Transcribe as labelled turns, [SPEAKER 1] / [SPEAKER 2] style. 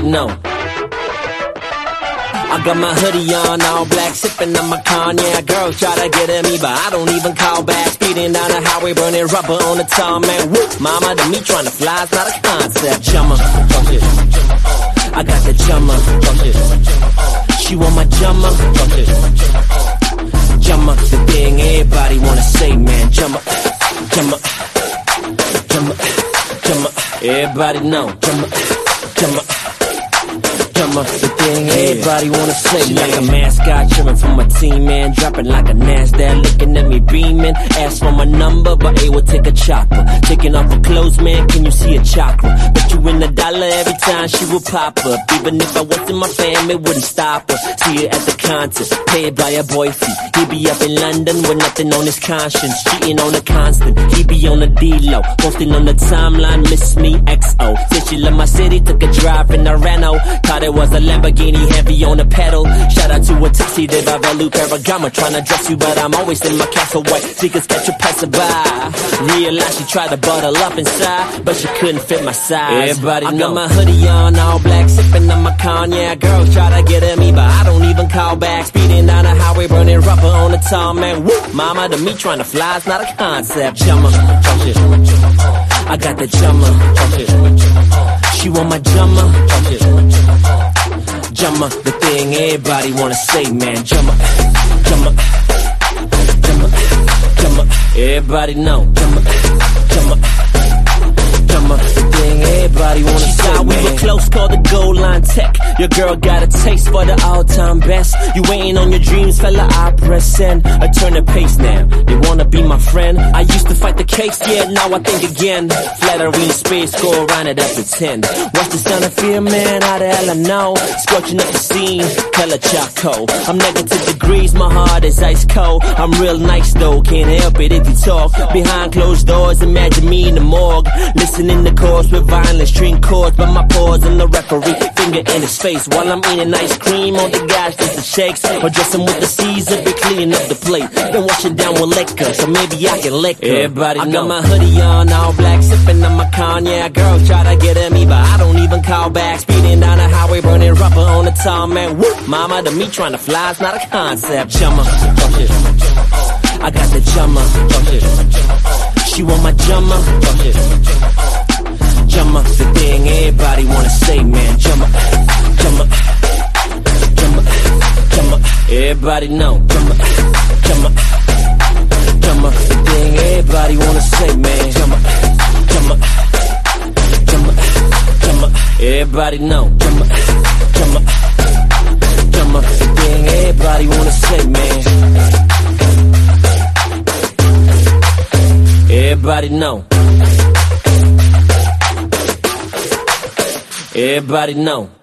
[SPEAKER 1] know. I got my hoodie on, all black, sipping on my con. Yeah, girls try to get at me, but I don't even call back. Speeding down the highway, burning rubber on the tarmac. Woo, mama, to me trying to fly, it's not a concept. Jummer, I got the jummer. She want my jummer. Jummer, the thing everybody wanna say, man. Jummer, jummer, jummer, jummer. Everybody know. Jummer, jummer. The thing everybody wanna say, like a mascot cheering for my team, man. Dropping like a NASDAQ, looking at me beaming. Ask for my number, but A will take a chopper. Taking off her clothes, man, can you see a chakra? Bet you win $1 every time she will pop up. Even if I wasn't my fam, it wouldn't stop her. See her at the concert, paid by a boy fee. He be up in London with nothing on his conscience. Cheating on the constant, he be on the D-Lo. Posting on the timeline, miss me, XO. Said she love my city, took a drive in a Renault. Thought it was a Lamborghini, heavy on the pedal. Shout out to a taxi, they by Velu Ferragamo. Tryna dress you, but I'm always in my castle white. Seekers catch a passerby. Realized she tried to bottle up inside, but she couldn't fit my size. Everybody know. I got my hoodie on, all black, sipping on my con. Yeah, girls try to get at me, but I don't even call back. Speeding down the highway, burning rubber on the tarmac. Woo, mama, to me trying to fly, it's not a concept. Jummer, I got the jummer. She want my jummer. Jummer, the thing everybody wanna say, man. Jummer, jummer, jummer, jummer. Everybody know. Jummer, jummer, jummer. The thing everybody wanna say, man. We were close, called the goal line tech. Your girl got a taste for the all-time best. You waiting on your dreams, fella, I press send. I turn the pace now, they wanna be my friend. I used to fight the case, yeah, now I think again. Flattery in space, go around it at pretend. What's the sound of fear, man, how the hell I know? Scorching up the scene, color Chaco. I'm negative degrees, my heart is ice cold. I'm real nice though, can't help it if you talk. Behind closed doors, imagine me in the morgue. Listening to chords with violence, string chords, but my paws on the referee. Finger in his face while I'm eating ice cream on the gosh, just the shakes. Or dressing with the Caesar, be cleaning up the plate. Then wash it down with liquor, so maybe I can lick her. Everybody know. I got my hoodie on, all black, sipping on my con. Yeah, girl try to get at me, but I don't even call back. Speeding down the highway, burning rubber on the tarmac. Woo, mama, to me trying to fly, it's not a concept. Jummer, I got the jummer. She want my jummer. Jummer, the thing everybody wanna say, man. Jummer, jummer, jummer, jummer. Everybody know. Jummer, jummer, jummer. The thing everybody wanna say, man. Jummer, jummer, jummer, jummer. Everybody know. Jummer, jummer, jummer. The thing everybody wanna say, man. Everybody know. Everybody know.